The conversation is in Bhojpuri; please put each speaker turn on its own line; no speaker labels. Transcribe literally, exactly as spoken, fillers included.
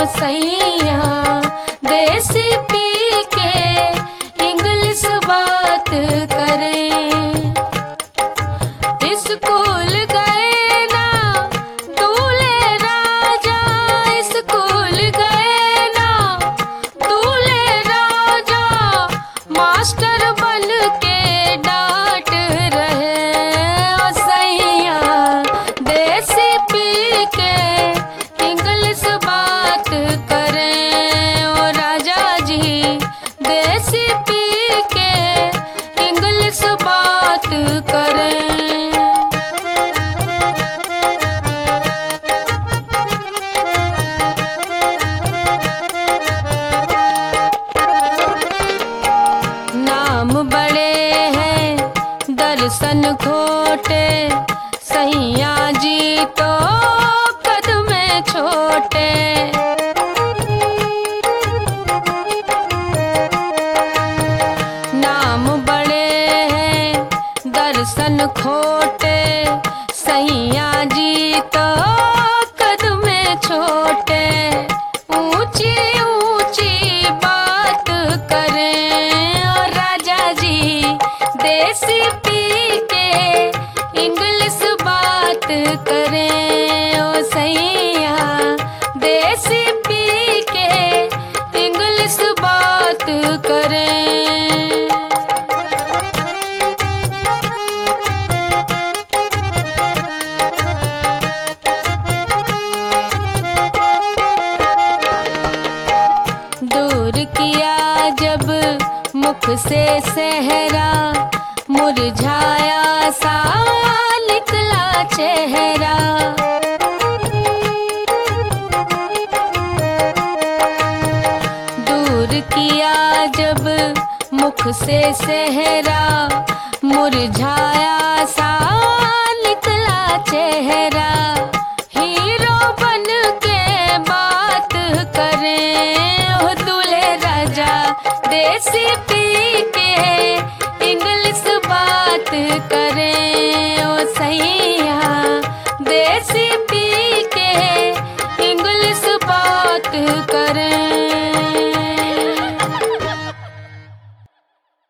सैया देसी पी के इंग्लिश बात करें। स्कूल गए ना दूल्हे राजा, स्कूल गए ना दूल्हे राजा, मास्टर बन के डांट रहे। ओ सैया देसी पी के इंग्लिश बात करें। ओ राजा जी देसी पी के इंग्लिश बात करें। नाम बड़े हैं दर्शन खोटे, सैया जी तो कद में छोटे। नाम बड़े हैं दर्शन खोटे, सैया जी तो कद में छोटे। ऊंची ऊंची बात करें। और राजा जी देसी पी के इंग्लिश बात करें। ओ सैया देसी पी के इंग्लिश बात करें। दूर किया जब मुख से सहरा, मुरझाया सा निकला चेहरा। दूर किया जब मुख से सहरा, मुरझाया